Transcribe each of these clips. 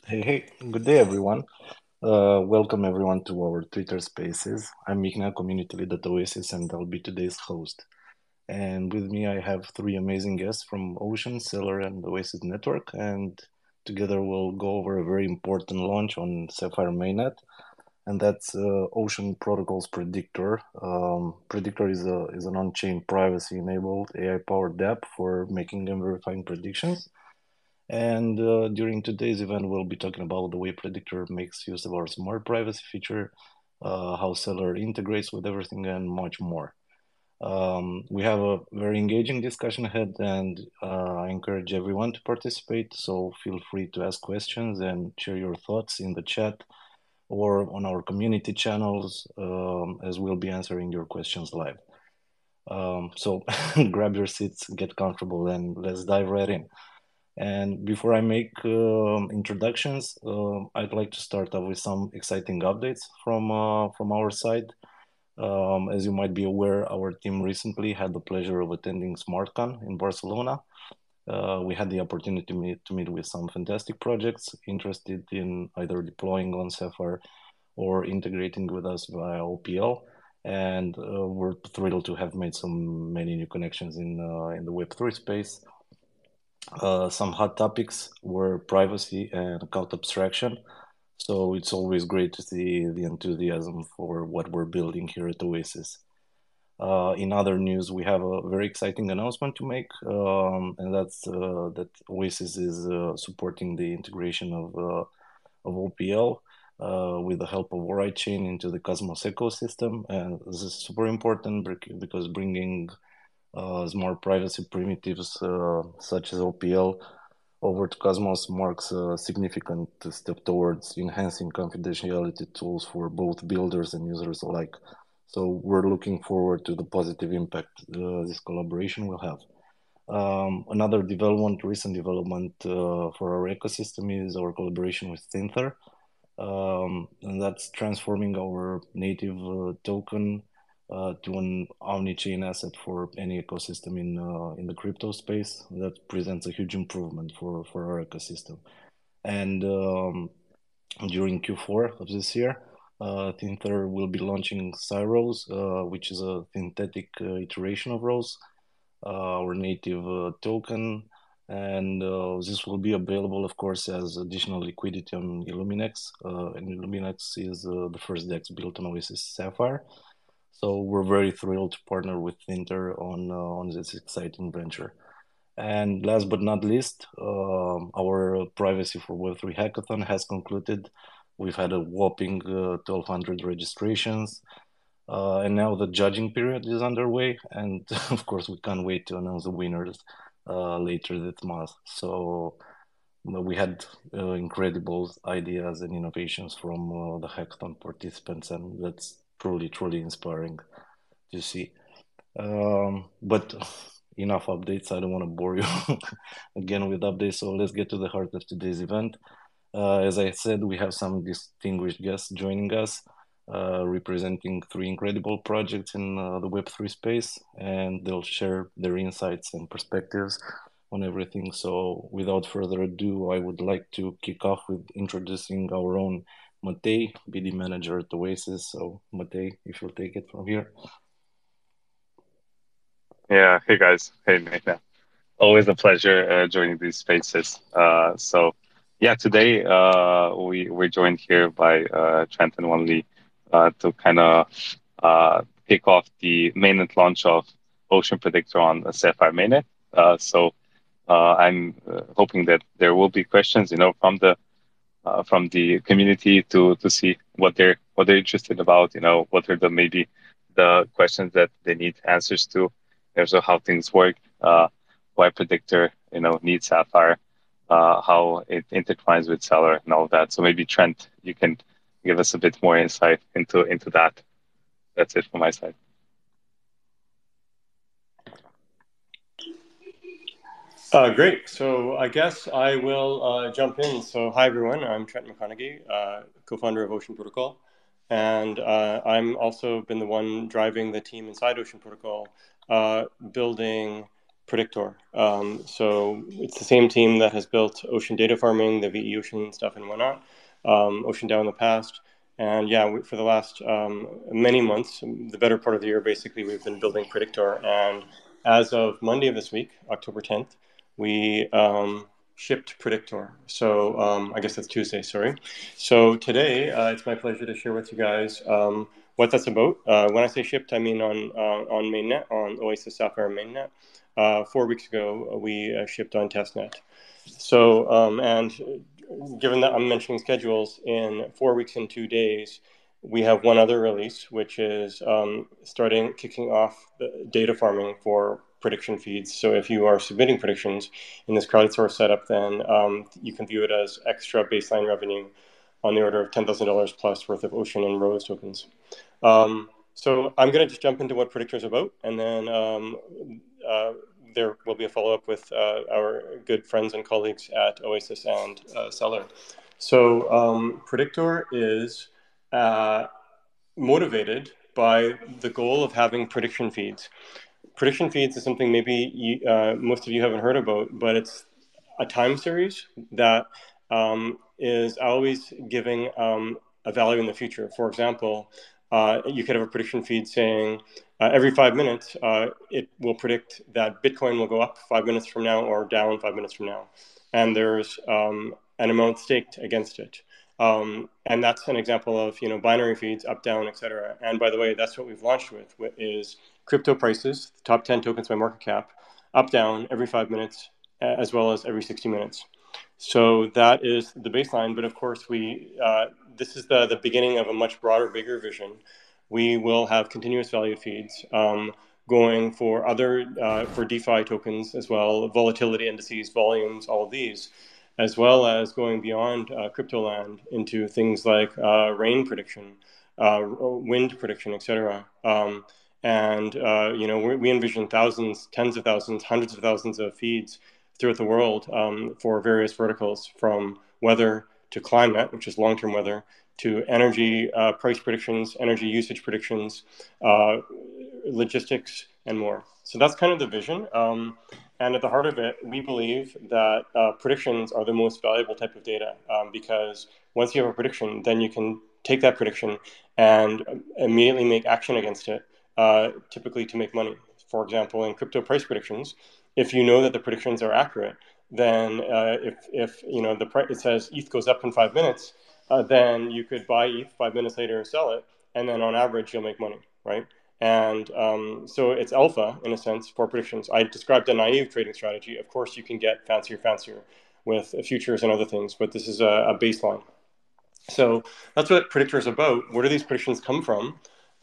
Hey, good day, everyone. Welcome everyone to our Twitter Spaces. I'm Mikna, community lead at Oasis, and I'll be today's host. And with me, I have three amazing guests from Ocean, Stellar, and Oasis Network, and together we'll go over a very important launch on Sapphire Mainnet, and that's Ocean Protocol's Predictor. Predictor is an on-chain privacy-enabled AI-powered app for making and verifying predictions. And during today's event, we'll be talking about the way Predictor makes use of our smart privacy feature, how Seller integrates with everything, and much more. We have a very engaging discussion ahead, and I encourage everyone to participate. So feel free to ask questions and share your thoughts in the chat or on our community channels, as we'll be answering your questions live. So grab your seats, get comfortable, and let's dive right in. And before I make introductions, I'd like to start off with some exciting updates from our side. As you might be aware, our team recently had the pleasure of attending SmartCon in Barcelona. We had the opportunity to meet with some fantastic projects interested in either deploying on Sapphire or integrating with us via OPL. And we're thrilled to have made so many new connections in the Web3 space. Some hot topics were privacy and account abstraction. So it's always great to see the enthusiasm for what we're building here at Oasis. In other news, we have a very exciting announcement to make, and that's that Oasis is supporting the integration of OPL with the help of Chain into the Cosmos ecosystem. And this is super important because bringing smart privacy primitives such as OPL over to Cosmos marks a significant step towards enhancing confidentiality tools for both builders and users alike. So we're looking forward to the positive impact this collaboration will have. Another recent development for our ecosystem is our collaboration with Thinther, and that's transforming our native token to an omni-chain asset for any ecosystem in the crypto space. That presents a huge improvement for our ecosystem. And during Q4 of this year, Thinther will be launching Cyros, which is a synthetic iteration of Rose, our native token. And this will be available, of course, as additional liquidity on Illuminex. And Illuminex is the first DEX built on Oasis Sapphire. So we're very thrilled to partner with Thinter on this exciting venture. And last but not least, our Privacy for Web3 hackathon has concluded. We've had a whopping 1,200 registrations. And now the judging period is underway. And of course, we can't wait to announce the winners later this month. So we had incredible ideas and innovations from the hackathon participants, and that's truly, truly inspiring to see. But enough updates. I don't want to bore you again with updates. So let's get to the heart of today's event. As I said, we have some distinguished guests joining us, representing three incredible projects in the Web3 space, and they'll share their insights and perspectives on everything. So without further ado, I would like to kick off with introducing our own Matei, BD manager at Oasis. So Matei, if you'll take it from here. Yeah, hey guys, hey Nathan. Always a pleasure joining these spaces. Yeah, today we're joined here by Trent and Wanli to kind of kick off the mainnet launch of Ocean Predictor on the Sapphire mainnet. I'm hoping that there will be questions, from the community to see what they're interested about. What are the maybe the questions that they need answers to, in terms of how things work, why Predictor, needs Sapphire, how it intertwines with Seller and all of that. So maybe Trent, you can give us a bit more insight into that. That's it from my side. Great. So I guess I will jump in. So hi, everyone. I'm Trent McConaughey, co-founder of Ocean Protocol. And I'm also been the one driving the team inside Ocean Protocol, building Predictor. So it's the same team that has built Ocean Data Farming, the VE Ocean stuff and whatnot, Ocean DAO in the past. And yeah, for the last many months, the better part of the year, basically, we've been building Predictor. And as of Monday of this week, October 10th, we shipped Predictor. So I guess that's Tuesday, sorry. So today, it's my pleasure to share with you guys what that's about. When I say shipped, I mean on mainnet, on Oasis Sapphire mainnet. 4 weeks ago, we shipped on testnet. So, and given that I'm mentioning schedules, in 4 weeks and 2 days, we have one other release, which is kicking off the data farming for prediction feeds. So if you are submitting predictions in this crowdsourced setup, then you can view it as extra baseline revenue on the order of $10,000 plus worth of Ocean and Rose tokens. So I'm going to just jump into what Predictor is about, and then there will be a follow-up with our good friends and colleagues at Oasis and Seller. So Predictor is motivated by the goal of having prediction feeds. Prediction feeds is something maybe most of you haven't heard about, but it's a time series that is always giving a value in the future. For example, you could have a prediction feed saying every 5 minutes it will predict that Bitcoin will go up 5 minutes from now or down 5 minutes from now. And there's an amount staked against it. And that's an example of binary feeds, up, down, etc. And by the way, that's what we've launched with is crypto prices, top 10 tokens by market cap, up, down every 5 minutes, as well as every 60 minutes. So that is the baseline. But of course, this is the beginning of a much broader, bigger vision. We will have continuous valued feeds going for for DeFi tokens as well, volatility indices, volumes, all of these, as well as going beyond crypto land into things like rain prediction, wind prediction, etc. And we envision thousands, tens of thousands, hundreds of thousands of feeds throughout the world for various verticals, from weather to climate, which is long-term weather, to energy price predictions, energy usage predictions, logistics, and more. So that's kind of the vision. And at the heart of it, we believe that predictions are the most valuable type of data because once you have a prediction, then you can take that prediction and immediately make action against it, typically to make money. For example, in crypto price predictions, if you know that the predictions are accurate, then if it says ETH goes up in 5 minutes, then you could buy ETH 5 minutes later and sell it, and then on average you'll make money, right? And so it's alpha in a sense for predictions. I described a naive trading strategy. Of course, you can get fancier with futures and other things, but this is a baseline. So that's what Predictor is about. Where do these predictions come from?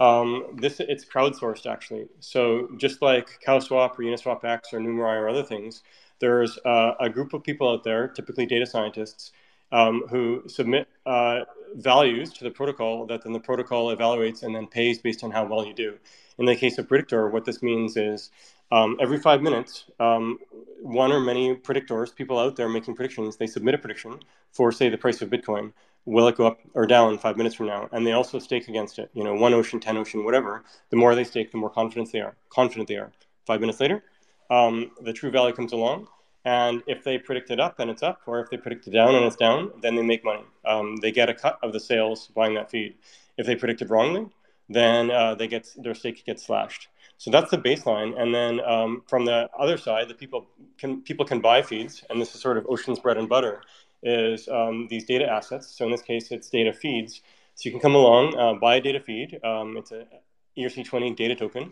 It's crowdsourced actually. So just like CowSwap or Uniswap X or Numerai or other things, there's a group of people out there, typically data scientists, who submit values to the protocol that then the protocol evaluates and then pays based on how well you do. In the case of Predictor, what this means is every 5 minutes, one or many predictors, people out there making predictions, they submit a prediction for, say, the price of Bitcoin. Will it go up or down 5 minutes from now? And they also stake against it. 1 Ocean, 10 Ocean, whatever. The more they stake, the more confident they are. 5 minutes later, the true value comes along. And if they predict it up, then it's up. Or if they predict it down and it's down, then they make money. They get a cut of the sales buying that feed. If they predicted wrongly, then their stake gets slashed. So that's the baseline. And then from the other side, the people can buy feeds. And this is sort of Ocean's bread and butter, is these data assets. So in this case, it's data feeds. So you can come along, buy a data feed. It's a ERC20 data token.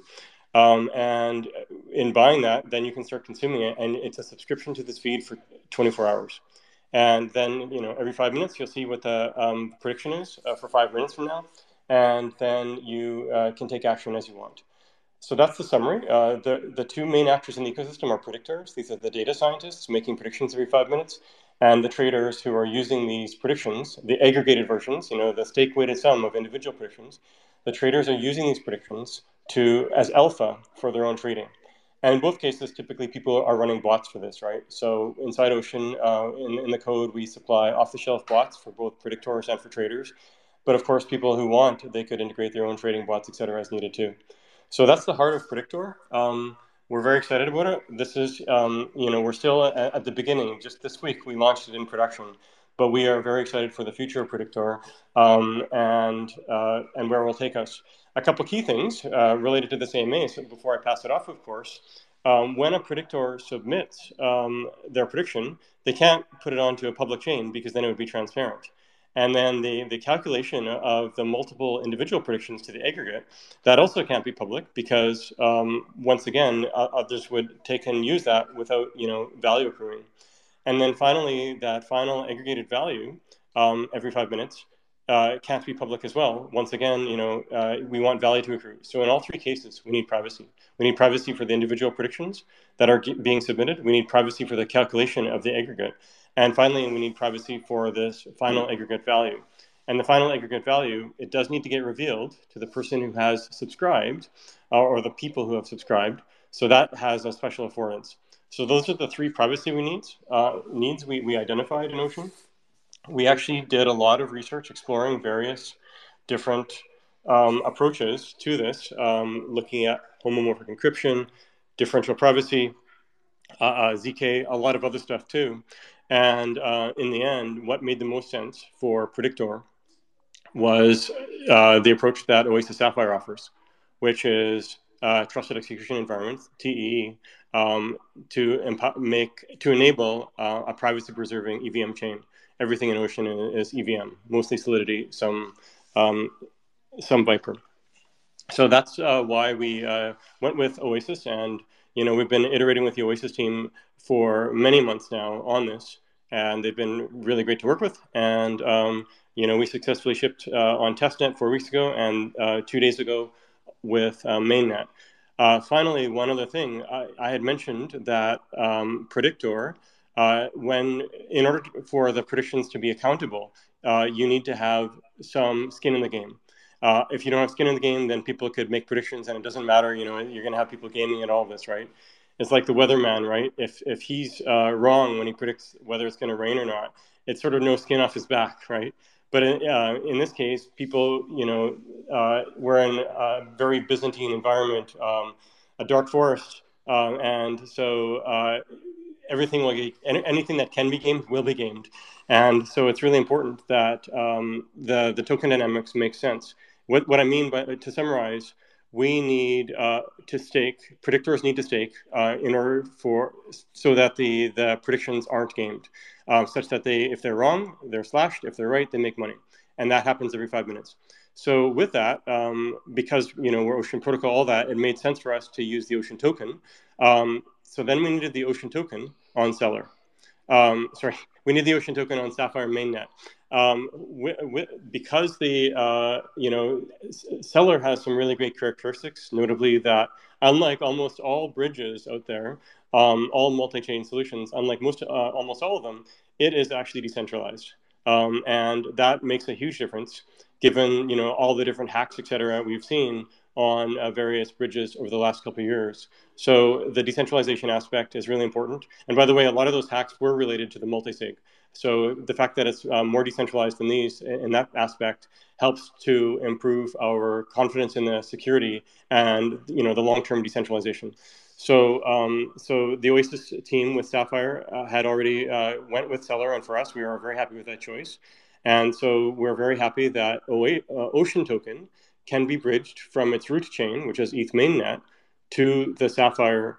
And in buying that, then you can start consuming it. And it's a subscription to this feed for 24 hours. And then, every 5 minutes, you'll see what the prediction is for 5 minutes from now. And then you can take action as you want. So that's the summary. The two main actors in the ecosystem are predictors. These are the data scientists making predictions every 5 minutes, and the traders who are using these predictions, the aggregated versions, the stake-weighted sum of individual predictions. The traders are using these predictions as alpha for their own trading. And in both cases, typically people are running bots for this, right? So inside Ocean, in the code, we supply off-the-shelf bots for both predictors and for traders. But of course, people who want, they could integrate their own trading bots, et cetera, as needed too. So that's the heart of Predictor. We're very excited about it. This is, we're still at the beginning. Just this week, we launched it in production, but we are very excited for the future of Predictor and where it will take us. A couple key things related to this AMA. So before I pass it off, of course, when a predictor submits their prediction, they can't put it onto a public chain because then it would be transparent. And then the calculation of the multiple individual predictions to the aggregate, that also can't be public because, once again, others would take and use that without, value accruing. And then finally, that final aggregated value every 5 minutes can't be public as well. Once again, we want value to accrue. So in all three cases, we need privacy. We need privacy for the individual predictions that are being submitted. We need privacy for the calculation of the aggregate. And finally, we need privacy for this final aggregate value. And the final aggregate value, it does need to get revealed to the person who has subscribed or the people who have subscribed. So that has a special affordance. So those are the three privacy needs we identified in Ocean. We actually did a lot of research exploring various different approaches to this, looking at homomorphic encryption, differential privacy, ZK, a lot of other stuff too. And in the end, what made the most sense for Predictor was the approach that Oasis Sapphire offers, which is trusted execution environment, TEE, to enable a privacy-preserving EVM chain. Everything in Ocean is EVM, mostly Solidity, some Viper. So that's why we went with Oasis, and we've been iterating with the Oasis team for many months now on this, and they've been really great to work with. And we successfully shipped on testnet 4 weeks ago, and 2 days ago with mainnet. Finally, one other thing, I had mentioned that Predictor, in order for the predictions to be accountable, you need to have some skin in the game. If you don't have skin in the game, then people could make predictions, and it doesn't matter. You're going to have people gaming at all of this, right? It's like the weatherman, right? If he's wrong when he predicts whether it's going to rain or not, it's sort of no skin off his back, right? But in this case, people, we're in a very Byzantine environment, a dark forest, and so everything anything that can be gamed will be gamed, and so it's really important that the token dynamics make sense. What I mean to summarize, we need to stake. Predictors need to stake in order so that the predictions aren't gamed, such that if they're wrong, they're slashed. If they're right, they make money, and that happens every 5 minutes. So with that, because we're Ocean Protocol, all that, it made sense for us to use the Ocean token. So then we needed the Ocean token on Stellar. We need the Ocean token on Sapphire mainnet. Because the Stellar has some really great characteristics, notably that unlike almost all bridges out there, all multi-chain solutions, unlike almost all of them, it is actually decentralized, and that makes a huge difference given all the different hacks, etc. we've seen on various bridges over the last couple of years. So the decentralization aspect is really important. And by the way, a lot of those hacks were related to the multisig. So the fact that it's more decentralized than these in that aspect helps to improve our confidence in the security and the long-term decentralization. So the Oasis team with Sapphire had already went with Stellar, and for us, we are very happy with that choice. And so we're very happy that Ocean token can be bridged from its root chain, which is ETH mainnet, to the Sapphire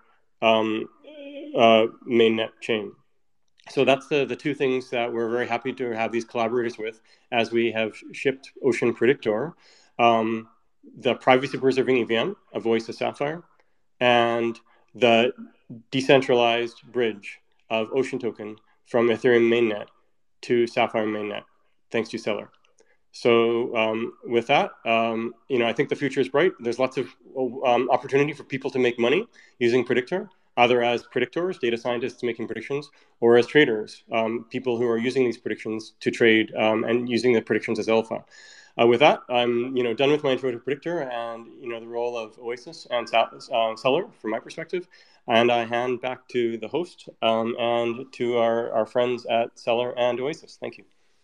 mainnet chain. So that's the two things that we're very happy to have these collaborators with as we have shipped Ocean Predictor, the privacy-preserving EVM of Oasis Sapphire, and the decentralized bridge of Ocean token from Ethereum mainnet to Sapphire mainnet, thanks to Stellar. So with that, I think the future is bright. There's lots of opportunity for people to make money using Predictor, either as predictors, data scientists making predictions, or as traders, people who are using these predictions to trade and using the predictions as alpha. With that, I'm done with my intro to Predictor and the role of Oasis and Stellar from my perspective, and I hand back to the host and to our friends at Stellar and Oasis. Thank you.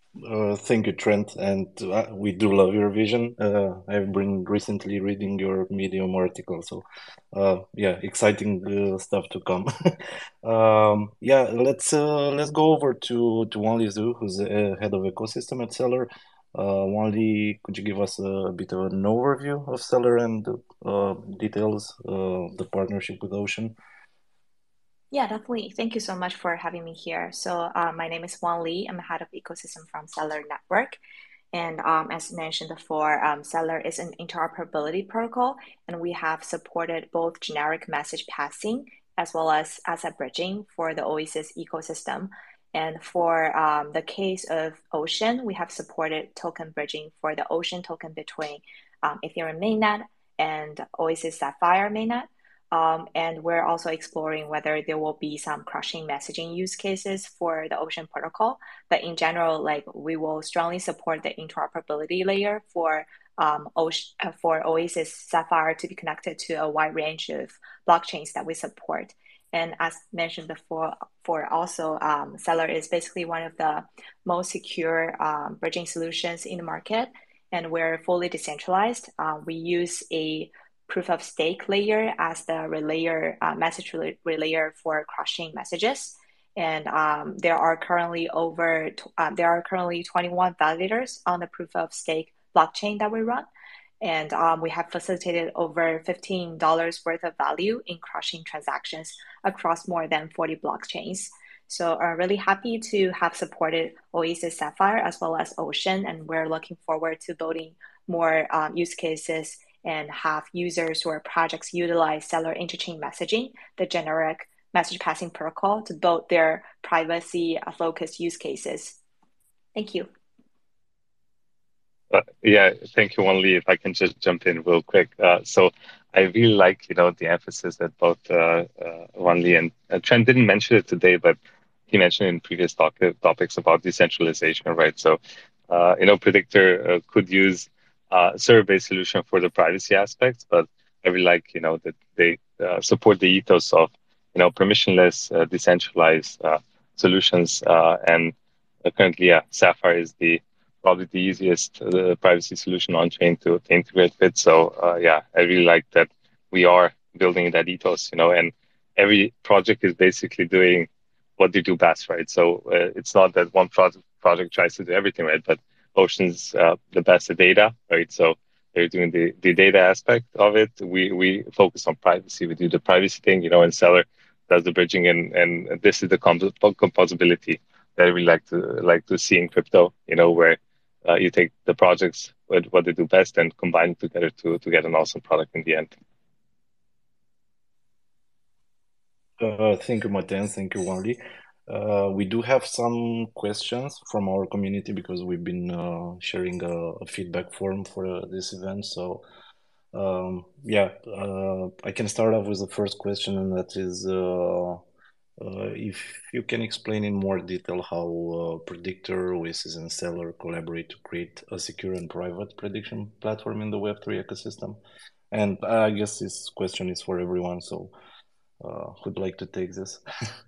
Thank you, Trent, and we do love your vision. I've been recently reading your Medium article, so yeah, exciting stuff to come. Yeah, let's go over to Wanli Zhu, who's the head of ecosystem at Seller. Wanli, could you give us a bit of an overview of Seller and details the partnership with Ocean? Yeah, definitely. Thank you so much for having me here. So, my name is Wan Li. I'm head of ecosystem from Seller Network. And as mentioned before, Seller is an interoperability protocol, and we have supported both generic message passing as well as asset bridging for the Oasis ecosystem. And for the case of Ocean, we have supported token bridging for the Ocean token between Ethereum mainnet and Oasis Sapphire mainnet. And we're also exploring whether there will be some crushing messaging use cases for the Ocean protocol. But in general, like we will strongly support the interoperability layer for Oasis Sapphire to be connected to a wide range of blockchains that we support. And as mentioned before, for also Seller is basically one of the most secure bridging solutions in the market, and we're fully decentralized. We use a proof of stake layer as the relayer message relayer for crushing messages. And there are currently 21 validators on the proof of stake blockchain that we run. And we have facilitated over $15 worth of value in crushing transactions across more than 40 blockchains. So I'm really happy to have supported Oasis Sapphire as well as Ocean, and we're looking forward to building more use cases and have users or projects utilize Seller interchain messaging, the generic message passing protocol, to build their privacy focused use cases. Thank you. Yeah, thank you, Wan Li. If I can just jump in real quick. So I really like, the emphasis that both Wan Li and Trent didn't mention it today, but he mentioned in previous topics about decentralization, right? So, Predictor could use server-based solution for the privacy aspects, but I really like, that they support the ethos of, permissionless, decentralized solutions. And currently, yeah, Sapphire is probably the easiest privacy solution on chain to integrate with. So yeah, I really like that we are building that ethos, and every project is basically doing what they do best, right? So it's not that one project tries to do everything, right? But Ocean's the best at data, right? So they're doing the data aspect of it. We focus on privacy. We do the privacy thing, and Seller does the bridging, and this is the composability that we like to see in crypto, where you take the projects with what they do best and combine it together to get an awesome product in the end. Thank you, Martin. Thank you, Wanli. We do have some questions from our community because we've been sharing a feedback form for this event. So, yeah, I can start off with the first question, and that is if you can explain in more detail how Predictor, Oasis, and Seller collaborate to create a secure and private prediction platform in the Web3 ecosystem. And I guess this question is for everyone, so who'd like to take this?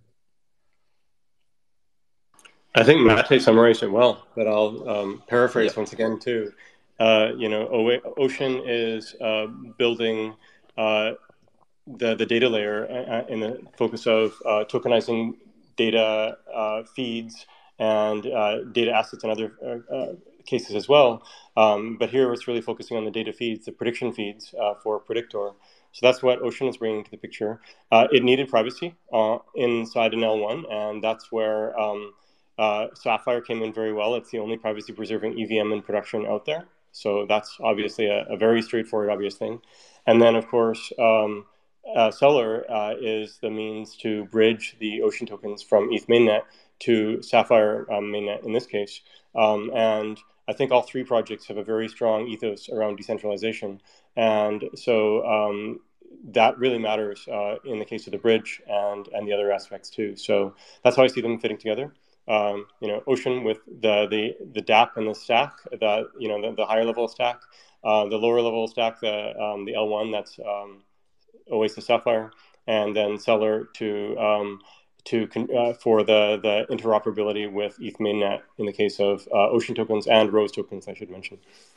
I think Mate summarized it well, but I'll paraphrase once again too. Ocean is building the data layer in the focus of tokenizing data feeds and data assets and other cases as well. But here it's really focusing on the data feeds, the prediction feeds for Predictor. So that's what Ocean is bringing to the picture. It needed privacy inside an L1, and that's where Sapphire came in very well. It's the only privacy-preserving EVM in production out there. So that's obviously a very straightforward, obvious thing. And then, of course, Seller is the means to bridge the Ocean tokens from ETH mainnet to Sapphire mainnet in this case. And I think all three projects have a very strong ethos around decentralization. And so that really matters in the case of the bridge and the other aspects too. So that's how I see them fitting together. Ocean with the DApp and the stack, the higher level stack, the lower level stack, the L1 that's Oasis Sapphire, and then Seller to for the interoperability with ETH mainnet in the case of Ocean tokens and Rose tokens, I should mention.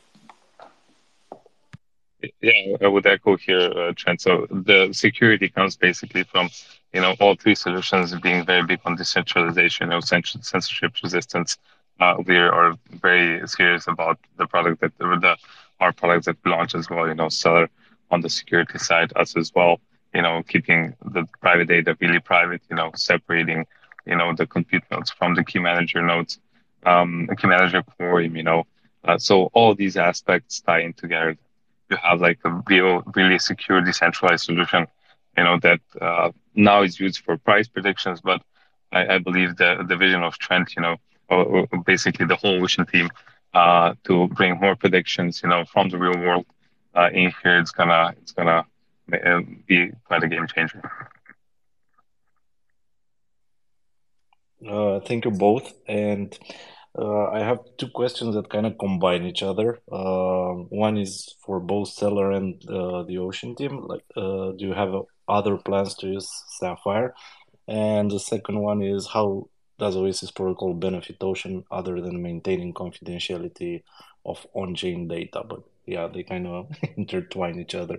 Yeah, I would echo here, Trent. So the security comes basically from, all three solutions being very big on decentralization, censorship resistance. We are very serious about the product our products that we launch as well. Stellar on the security side, us as well. Keeping the private data really private. Separating, the compute nodes from the key manager nodes, the key manager quorum. So all these aspects tie in together. You have like a really secure decentralized solution, that now is used for price predictions. But I believe the vision of Trent, or basically the whole Ocean team, to bring more predictions, from the real world in here, it's gonna be quite a game changer. Thank you both. And I have two questions that kind of combine each other. One is for both Stellar and the Ocean team. Like, do you have other plans to use Sapphire? And the second one is, how does Oasis Protocol benefit Ocean other than maintaining confidentiality of on-chain data? But yeah, they kind of intertwine each other.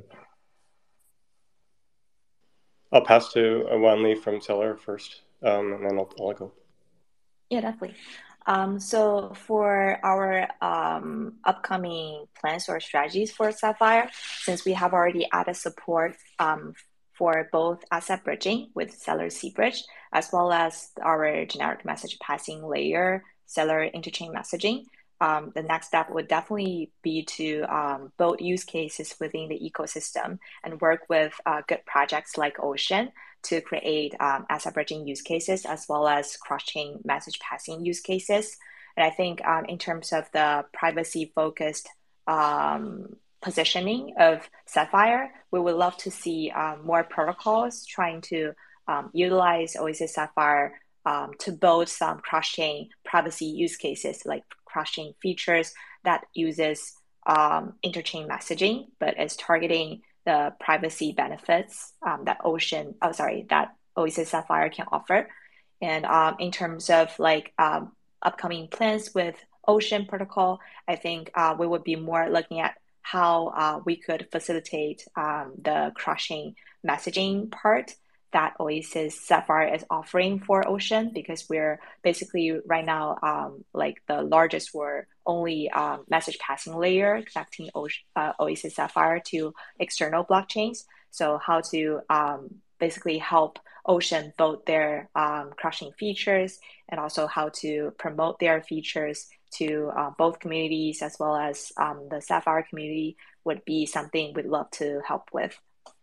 I'll pass to Wan Li from Stellar first, and then I'll go. Yeah, definitely. So for our upcoming plans or strategies for Sapphire, since we have already added support for both asset bridging with Stellar C-Bridge, as well as our generic message passing layer, Stellar interchain messaging, the next step would definitely be to build use cases within the ecosystem and work with good projects like Ocean to create asset bridging use cases as well as cross-chain message passing use cases. And I think in terms of the privacy-focused positioning of Sapphire, we would love to see more protocols trying to utilize Oasis Sapphire to build some cross-chain privacy use cases, like cross-chain features that uses interchain messaging, but is targeting the privacy benefits that Oasis Sapphire can offer. And in terms of like upcoming plans with Ocean Protocol, I think we would be more looking at how we could facilitate the cross-chain messaging part that Oasis Sapphire is offering for Ocean, because we're basically right now like the largest or only message passing layer connecting Oasis Sapphire to external blockchains. So how to basically help Ocean build their cross-chain features, and also how to promote their features to both communities as well as the Sapphire community would be something we'd love to help with.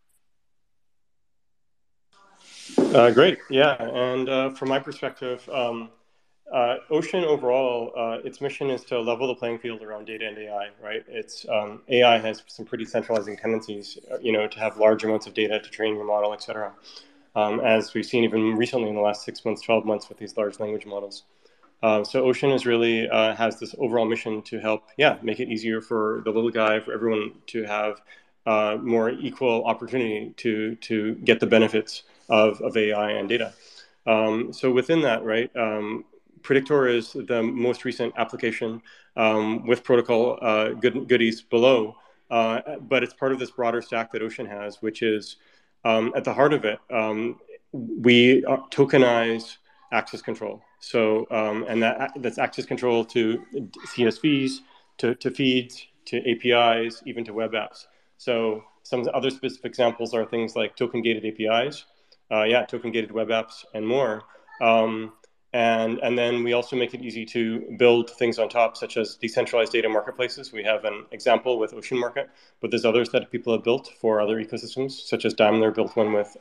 Great, yeah, and from my perspective, Ocean overall, its mission is to level the playing field around data and AI, right? It's AI has some pretty centralizing tendencies, to have large amounts of data to train your model, et cetera. As we've seen even recently in the last 6 months, 12 months with these large language models. So Ocean is really has this overall mission to help, make it easier for the little guy, for everyone to have more equal opportunity to get the benefits of AI and data. So within that, right, Predictor is the most recent application with protocol goodies below, but it's part of this broader stack that Ocean has, which is at the heart of it, we tokenize access control. So, and that's access control to CSVs, to feeds, to APIs, even to web apps. So some other specific examples are things like token-gated APIs, token-gated web apps, and more. And then we also make it easy to build things on top, such as decentralized data marketplaces. We have an example with Ocean Market, but there's others that people have built for other ecosystems, such as Daimler built one with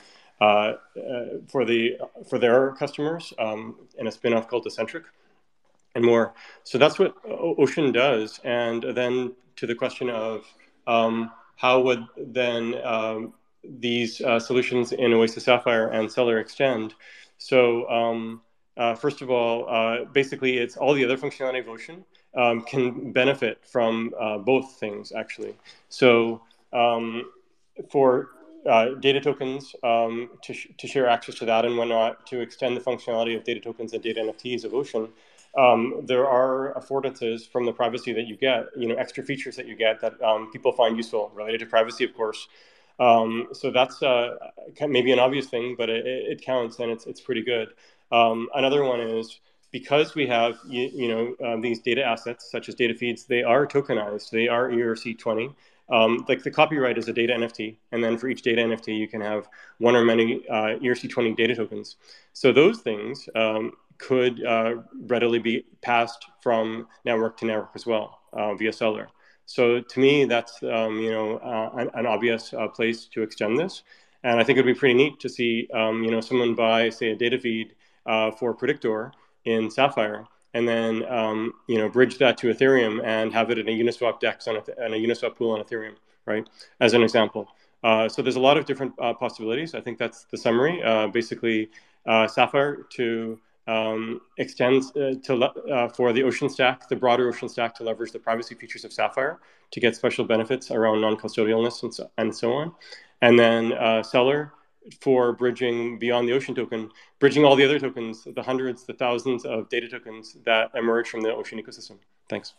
for their customers in a spin-off called Decentric, and more. So that's what Ocean does. And then to the question of how would then these solutions in Oasis Sapphire and Stellar extend? So first of all, basically it's all the other functionality of Ocean can benefit from both things, actually. So for data tokens to share access to that and whatnot, to extend the functionality of data tokens and data NFTs of Ocean. There are affordances from the privacy that you get, extra features that you get that people find useful related to privacy, of course. So that's maybe an obvious thing, but it counts, and it's pretty good. Another one is, because we have these data assets such as data feeds, they are tokenized. They are ERC20. Like the copyright is a data NFT, and then for each data NFT, you can have one or many ERC20 data tokens. So those things could readily be passed from network to network as well via Stellar. So to me, that's an obvious place to extend this, and I think it'd be pretty neat to see someone buy, say, a data feed for Predictor in Sapphire, and then bridge that to Ethereum and have it in a Uniswap DEX and a Uniswap pool on Ethereum, right? As an example. So there's a lot of different possibilities. I think that's the summary. Basically, Sapphire to extends for the Ocean Stack, the broader Ocean Stack, to leverage the privacy features of Sapphire to get special benefits around non-custodialness and so on. And then Stellar for bridging beyond the Ocean token, bridging all the other tokens, the hundreds, the thousands of data tokens that emerge from the Ocean ecosystem. Thanks.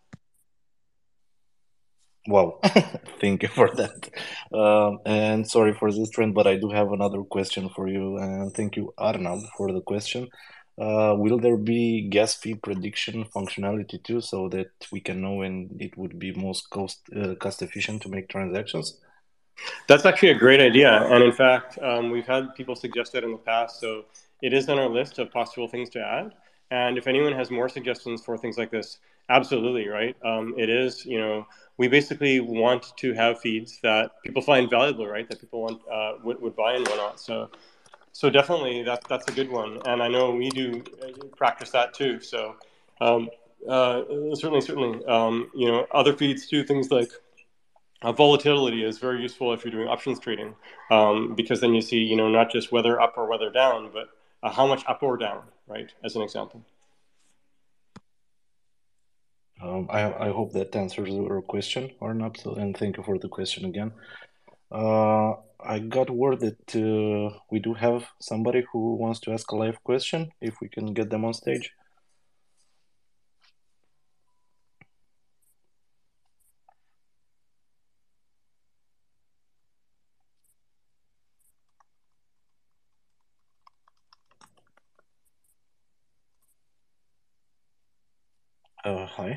Wow, thank you for that. And sorry for this trend, but I do have another question for you. And thank you, Arnab, for the question. Will there be gas fee prediction functionality too, so that we can know when it would be most cost efficient to make transactions? That's actually a great idea. And in fact, we've had people suggest that in the past. So it is on our list of possible things to add. And if anyone has more suggestions for things like this, absolutely, right? It is, we basically want to have feeds that people find valuable, right? That people want would buy and whatnot. So definitely that's a good one. And I know we do practice that too. So certainly, other feeds do things like volatility is very useful if you're doing options trading, because then you see, not just whether up or whether down, but how much up or down, right? As an example. I hope that answers your question, Arnab, and thank you for the question again. I got word that we do have somebody who wants to ask a live question, if we can get them on stage. Hi.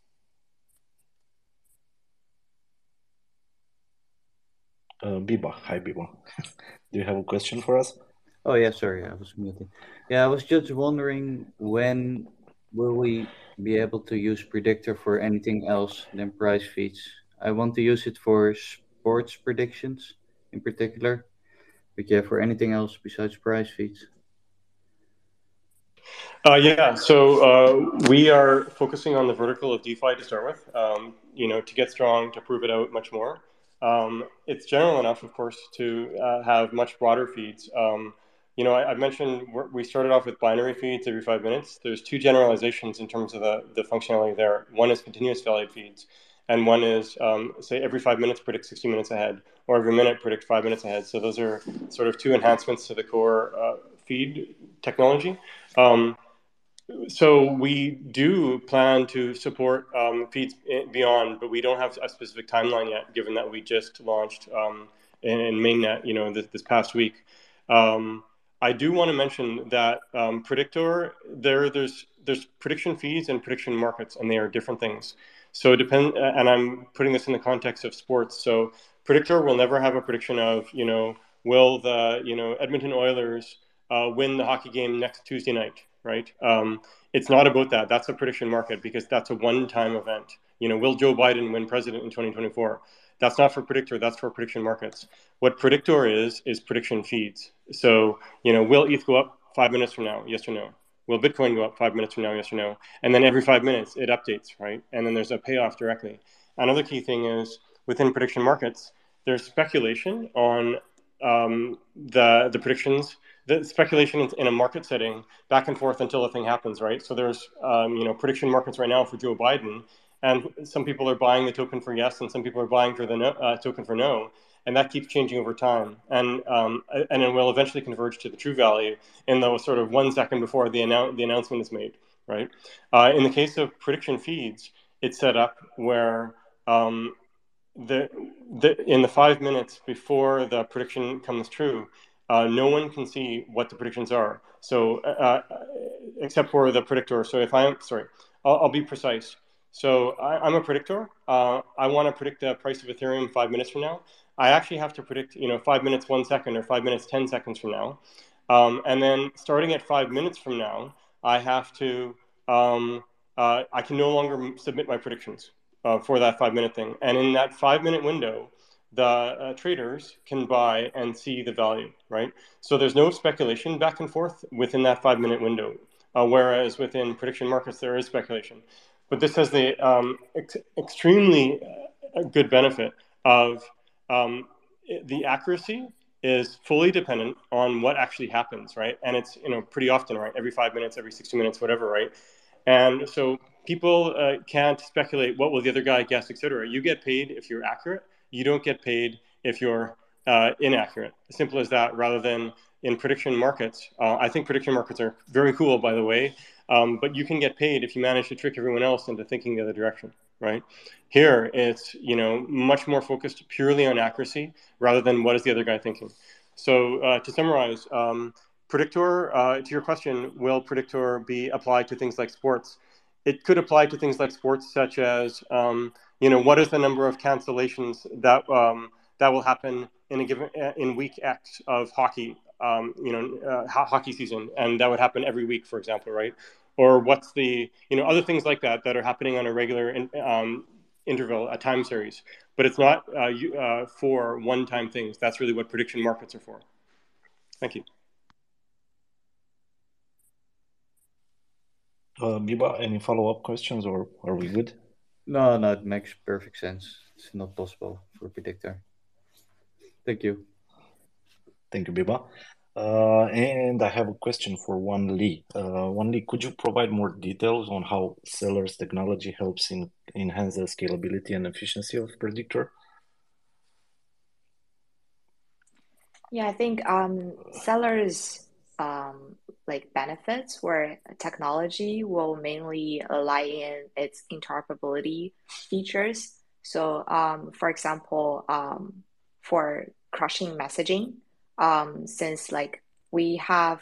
Biba. Hi, Biba. Do you have a question for us? Oh, yeah, sorry, I was muted. Yeah, I was just wondering, when will we be able to use Predictor for anything else than price feeds? I want to use it for sports predictions in particular, but yeah, for anything else besides price feeds. So we are focusing on the vertical of DeFi to start with, to get strong, to prove it out much more. It's general enough, of course, to have much broader feeds. I mentioned we started off with binary feeds every 5 minutes. There's two generalizations in terms of the functionality there. One is continuous valued feeds, and one is, say, every 5 minutes predict 60 minutes ahead, or every minute predict 5 minutes ahead. So those are sort of two enhancements to the core feed technology. So we do plan to support feeds beyond, but we don't have a specific timeline yet, given that we just launched in mainnet, this past week. I do want to mention that Predictor, there's prediction feeds and prediction markets, and they are different things. So and I'm putting this in the context of sports. So Predictor will never have a prediction of, will the Edmonton Oilers win the hockey game next Tuesday night, right? It's not about that. That's a prediction market, because that's a one-time event. Will Joe Biden win president in 2024? That's not for Predictor. That's for prediction markets. What Predictor is prediction feeds. So, will ETH go up 5 minutes from now? Yes or no? Will Bitcoin go up 5 minutes from now? Yes or no? And then every 5 minutes it updates, right? And then there's a payoff directly. Another key thing is, within prediction markets, there's speculation on the predictions. The speculation in a market setting back and forth until the thing happens, right? So there's prediction markets right now for Joe Biden, and some people are buying the token for yes, and some people are buying for the token for no. and that keeps changing over time, and it will eventually converge to the true value in the sort of 1 second before the announcement is made, right? In the case of prediction feeds, it's set up where in the 5 minutes before the prediction comes true, no one can see what the predictions are. So except for the predictor. So if I'll be precise. So I'm a predictor. I want to predict the price of Ethereum 5 minutes from now. I actually have to predict, 5 minutes 1 second or 5 minutes 10 seconds from now, and then starting at 5 minutes from now, I have to. I can no longer submit my predictions for that 5 minute thing, and in that 5 minute window, the traders can buy and see the value, right? So there's no speculation back and forth within that 5 minute window, whereas within prediction markets there is speculation. But this has the extremely good benefit of the accuracy is fully dependent on what actually happens, right? And it's pretty often, right? Every 5 minutes, every 60 minutes, whatever, right? And so people can't speculate what will the other guy guess, etc. You get paid if you're accurate. You don't get paid if you're inaccurate. Simple as that. Rather than in prediction markets, I think prediction markets are very cool, by the way. But you can get paid if you manage to trick everyone else into thinking the other direction, right? Here, it's much more focused purely on accuracy rather than what is the other guy thinking. So to summarize, Predictor, to your question, will Predictor be applied to things like sports? It could apply to things like sports, such as what is the number of cancellations that will happen in week X of hockey, hockey season, and that would happen every week, for example, right? Or what's the other things like that are happening on a regular interval, a time series, but it's not for one-time things. That's really what prediction markets are for. Thank you. Biba, any follow-up questions, or are we good? No, it makes perfect sense. It's not possible for predictor. Thank you. Thank you, Biba. And I have a question for Wan Li. Wan Li, could you provide more details on how Celler's technology helps enhance the scalability and efficiency of Predictor? Yeah, I think Celler's benefits where technology will mainly lie in its interoperability features. So, for example, for crushing messaging, since we have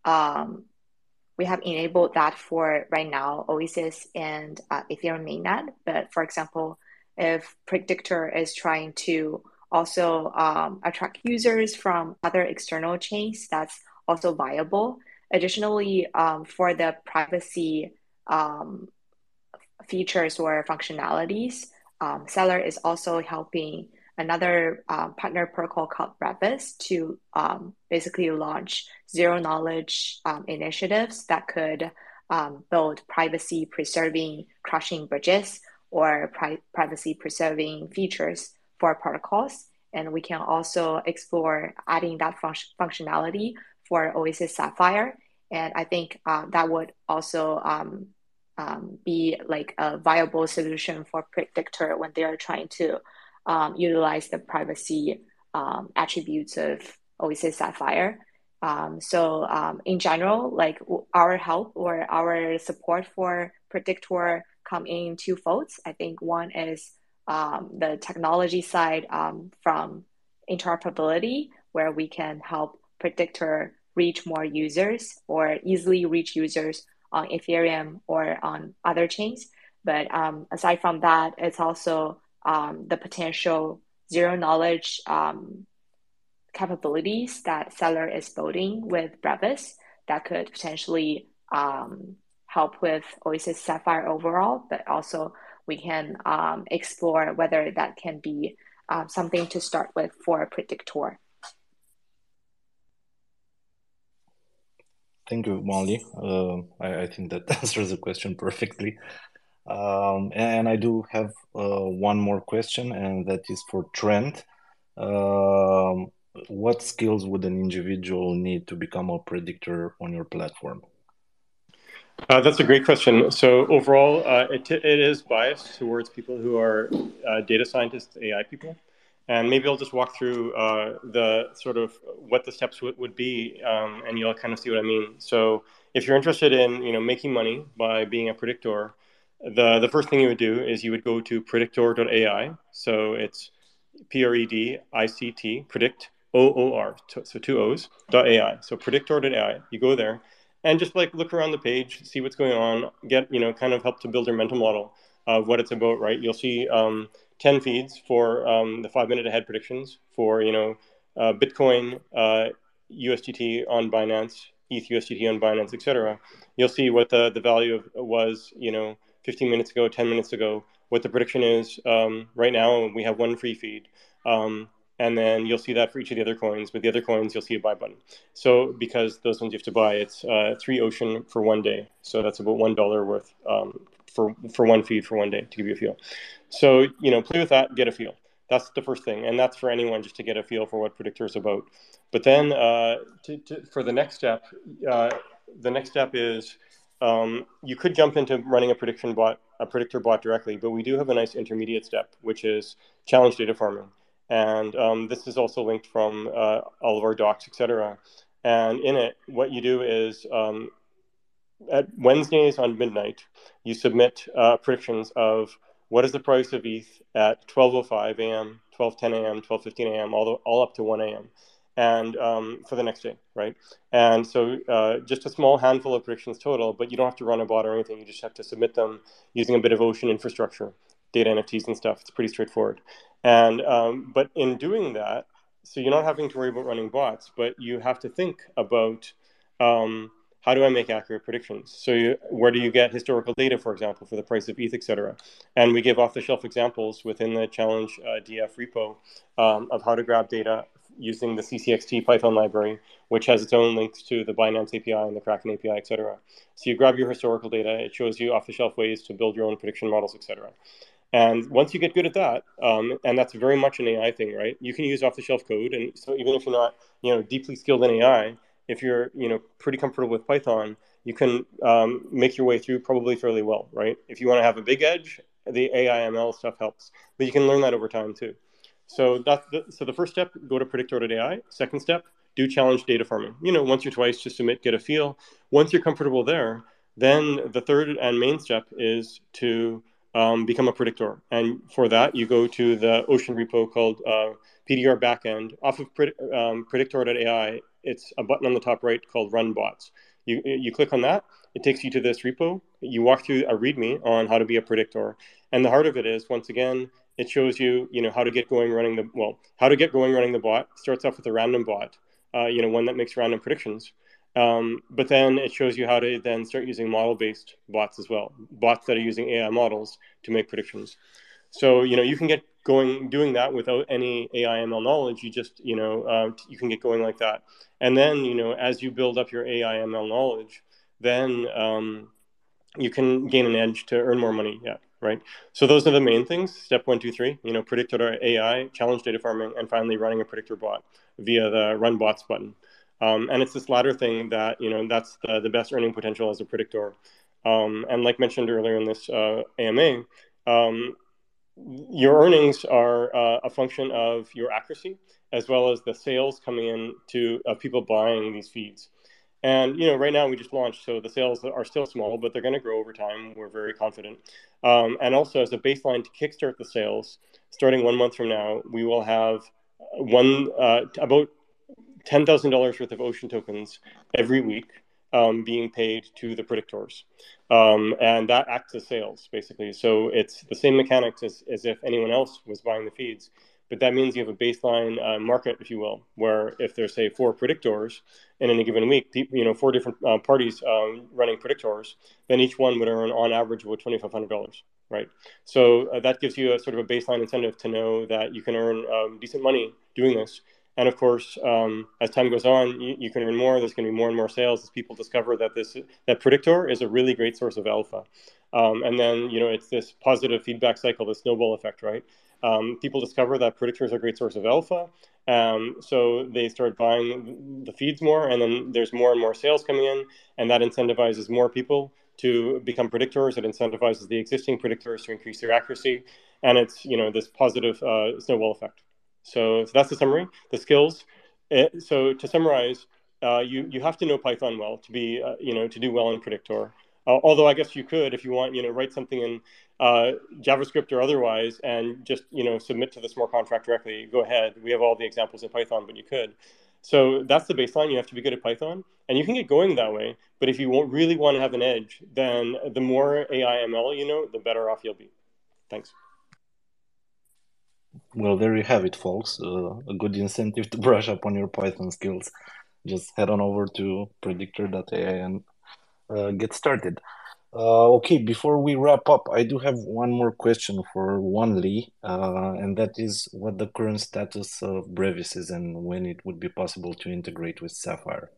enabled that for right now Oasis and Ethereum mainnet. But for example, if Predictor is trying to also attract users from other external chains, that's also viable. Additionally, for the privacy features or functionalities, Celer is also helping another partner protocol called Brevis to basically launch zero-knowledge initiatives that could build privacy-preserving crushing bridges or privacy-preserving features for protocols. And we can also explore adding that functionality for Oasis Sapphire. And I think that would also be a viable solution for Predictor when they are trying to utilize the privacy attributes of Oasis Sapphire. So in general, our help or our support for Predictor come in two folds. I think one is the technology side from interoperability, where we can help Predictor reach more users or easily reach users on Ethereum or on other chains. But aside from that, it's also the potential zero-knowledge capabilities that Celer is building with Brevis that could potentially help with Oasis Sapphire overall, but also we can explore whether that can be something to start with for Predictor. Thank you, Wan Li. I think that answers the question perfectly. And I do have one more question, and that is for Trent. What skills would an individual need to become a predictor on your platform? That's a great question. So overall, it is biased towards people who are data scientists, AI people. And maybe I'll just walk through the sort of what the steps would be, and you'll kind of see what I mean. So if you're interested in making money by being a predictor, the first thing you would do is you would go to predictor.ai. So it's PREDICT, predict, OOR, so two O's, .ai. So predictor.ai, you go there and just like look around the page, see what's going on, get, kind of help to build your mental model of what it's about, right? You'll see 10 feeds for the 5-minute ahead predictions for, Bitcoin, USDT on Binance, ETH USDT on Binance, etc. You'll see what the value was, 15 minutes ago, 10 minutes ago, what the prediction is right now. We have one free feed. And then you'll see that for each of the other coins. But the other coins, you'll see a buy button. So because those ones you have to buy, it's 3 Ocean for 1 day. So that's about $1 worth for one feed for 1 day, to give you a feel. So, play with that, get a feel. That's the first thing. And that's for anyone, just to get a feel for what Predictor is about. But then for the next step is you could jump into running a predictor bot directly, but we do have a nice intermediate step, which is challenge data farming. And this is also linked from all of our docs, etc. And in it, what you do is at Wednesdays on midnight, you submit predictions of what is the price of ETH at 12:05 a.m., 12:10 a.m., 12:15 a.m., all up to 1 a.m. And for the next day, right? And so just a small handful of predictions total, but you don't have to run a bot or anything. You just have to submit them using a bit of Ocean infrastructure, data NFTs and stuff. It's pretty straightforward. And but in doing that, so you're not having to worry about running bots, but you have to think about how do I make accurate predictions? So where do you get historical data, for example, for the price of ETH, et cetera? And we give off-the-shelf examples within the Challenge DF repo of how to grab data using the CCXT Python library, which has its own links to the Binance API and the Kraken API, et cetera. So you grab your historical data, it shows you off-the-shelf ways to build your own prediction models, et cetera. And once you get good at that, and that's very much an AI thing, right? You can use off-the-shelf code, and so even if you're not, deeply skilled in AI, if you're, pretty comfortable with Python, you can make your way through probably fairly well, right? If you want to have a big edge, the AI/ML stuff helps, but you can learn that over time too. So the first step, go to predictor.ai. Second step, do challenge data farming. Once or twice, just submit, get a feel. Once you're comfortable there, then the third and main step is to become a predictor. And for that, you go to the Ocean repo called PDR backend. Off of predictor.ai, it's a button on the top right called Run Bots. You click on that, it takes you to this repo. You walk through a README on how to be a predictor. And the heart of it is, once again, it shows you, how to get going running the bot. Starts off with a random bot, one that makes random predictions. But then it shows you how to then start using model-based bots as well, bots that are using AI models to make predictions. So, you can get going doing that without any AI/ML knowledge. You just, you can get going like that. And then, as you build up your AI/ML knowledge, then you can gain an edge to earn more money. Yeah, right. So those are the main things. Step 1, 2, 3, predictor.ai, challenge data farming, and finally running a predictor bot via the Run Bots button. And it's this latter thing that, that's the best earning potential as a predictor. And like mentioned earlier in this AMA, your earnings are a function of your accuracy, as well as the sales coming in to people buying these feeds. And, right now we just launched, so the sales are still small, but they're going to grow over time. We're very confident. And also as a baseline to kickstart the sales, starting 1 month from now, we will have about $10,000 worth of Ocean tokens every week being paid to the predictors. And that acts as sales, basically. So it's the same mechanics as if anyone else was buying the feeds. But that means you have a baseline market, if you will, where if there's, say, 4 predictors in any given week, 4 different parties running predictors, then each one would earn on average about $2,500, right? So that gives you a sort of a baseline incentive to know that you can earn decent money doing this. And of course, as time goes on, you can earn more. There's going to be more and more sales as people discover that that predictor is a really great source of alpha. And then, it's this positive feedback cycle, the snowball effect, right? People discover that predictors are a great source of alpha. So they start buying the feeds more, and then there's more and more sales coming in, and that incentivizes more people to become predictors. It incentivizes the existing predictors to increase their accuracy. And it's, this positive snowball effect. So that's the summary. The skills. So to summarize, you have to know Python well to be to do well in Predictor. Although I guess you could, if you want, write something in JavaScript or otherwise, and just submit to the smart contract directly. Go ahead. We have all the examples in Python, but you could. So that's the baseline. You have to be good at Python, and you can get going that way. But if you really want to have an edge, then the more AI ML you know, the better off you'll be. Thanks. Well, there you have it, folks. A good incentive to brush up on your Python skills. Just head on over to predictor.ai and get started. Okay, before we wrap up, I do have one more question for Wanli, and that is what the current status of Brevis is and when it would be possible to integrate with Sapphire.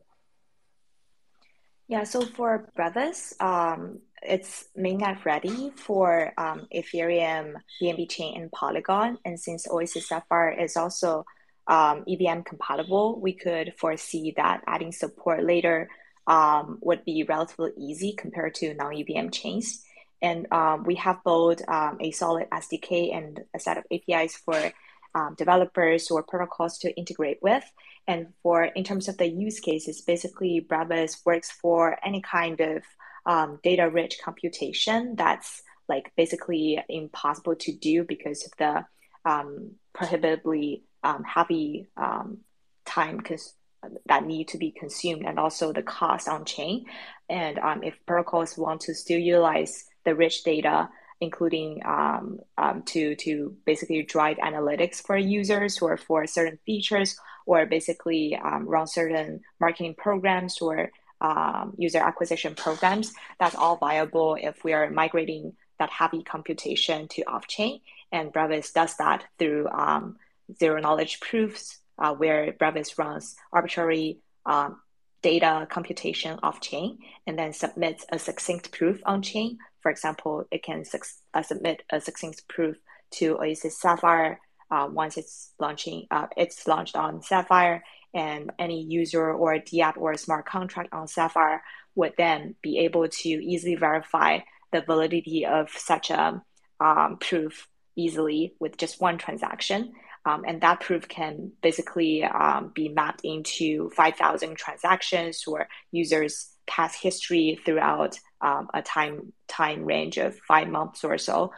Yeah, so for Brevis, it's mainnet ready for Ethereum, BNB Chain, and Polygon. And since Oasis Sapphire is also EVM compatible, we could foresee that adding support later would be relatively easy compared to non-EVM chains. And we have both a solid SDK and a set of APIs for developers or protocols to integrate with. And for in terms of the use cases, basically Brevis works for any kind of data-rich computation that's like basically impossible to do because of the prohibitively heavy time that need to be consumed and also the cost on chain. And if protocols want to still utilize the rich data, including to basically drive analytics for users or for certain features, or basically run certain marketing programs or user acquisition programs, that's all viable if we are migrating that heavy computation to off-chain. And Brevis does that through zero-knowledge proofs, where Brevis runs arbitrary data computation off-chain and then submits a succinct proof on-chain. For example, it can submit a succinct proof to Oasis Sapphire once it's launched on Sapphire, and any user or DApp or smart contract on Sapphire would then be able to easily verify the validity of such a proof easily with just one transaction. And that proof can basically be mapped into 5,000 transactions or users' past history throughout a time range of 5 months or so.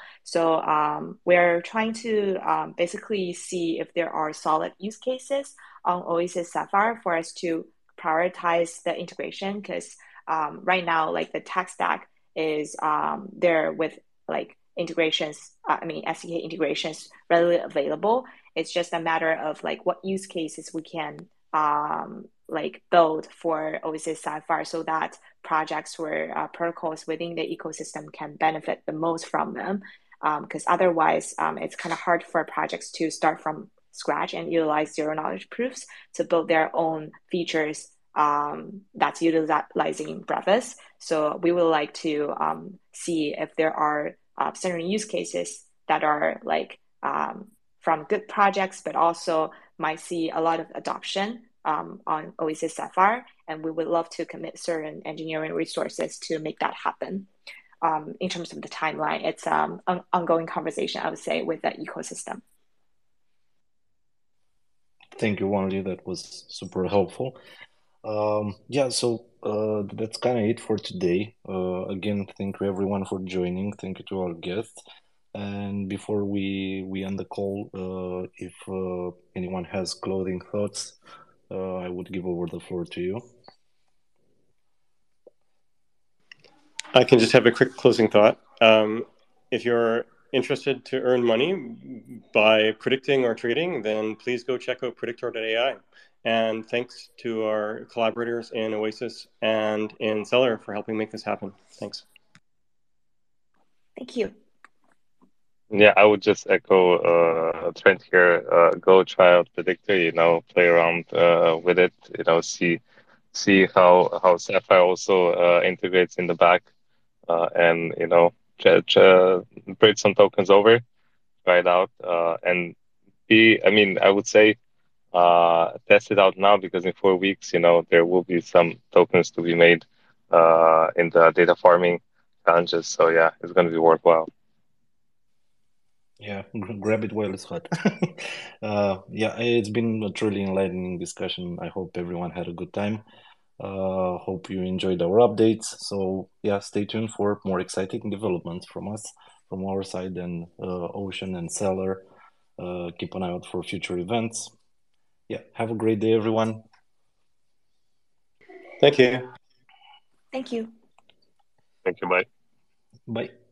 So we're trying to basically see if there are solid use cases on Oasis Sapphire for us to prioritize the integration, because right now, like the tech stack is there with like integrations, SDK integrations readily available. It's just a matter of like what use cases we can like build for Oasis Sapphire so that projects or protocols within the ecosystem can benefit the most from them. Because otherwise, it's kind of hard for projects to start from scratch and utilize zero knowledge proofs to build their own features that's utilizing Brevis. So we would like to see if there are certain use cases that are like from good projects, but also might see a lot of adoption on Oasis Sapphire, and we would love to commit certain engineering resources to make that happen. In terms of the timeline, it's an ongoing conversation, I would say, with the ecosystem. Thank you, Wanli. That was super helpful. Yeah, so that's kind of it for today. Again, thank you everyone for joining. Thank you to our guests. And before we end the call, if anyone has closing thoughts, I would give over the floor to you. I can just have a quick closing thought. If you're interested to earn money by predicting or trading, then please go check out predictor.ai. And thanks to our collaborators in Oasis and in Stellar for helping make this happen. Thanks. Thank you. Yeah, I would just echo a trend here. Go try out Predictor, play around with it, see how Sapphire also integrates in the back, and bridge some tokens over, try it out, and I would say test it out now, because in 4 weeks, there will be some tokens to be made in the data farming challenges. So yeah, it's going to be worthwhile. Yeah, grab it while it's hot. Yeah, it's been a truly enlightening discussion. I hope everyone had a good time. Hope you enjoyed our updates. So yeah, stay tuned for more exciting developments from us, from our side, and Ocean and Seller. Keep an eye out for future events. Yeah, have a great day, everyone. Thank you. Thank you. Thank you. Bye. Bye.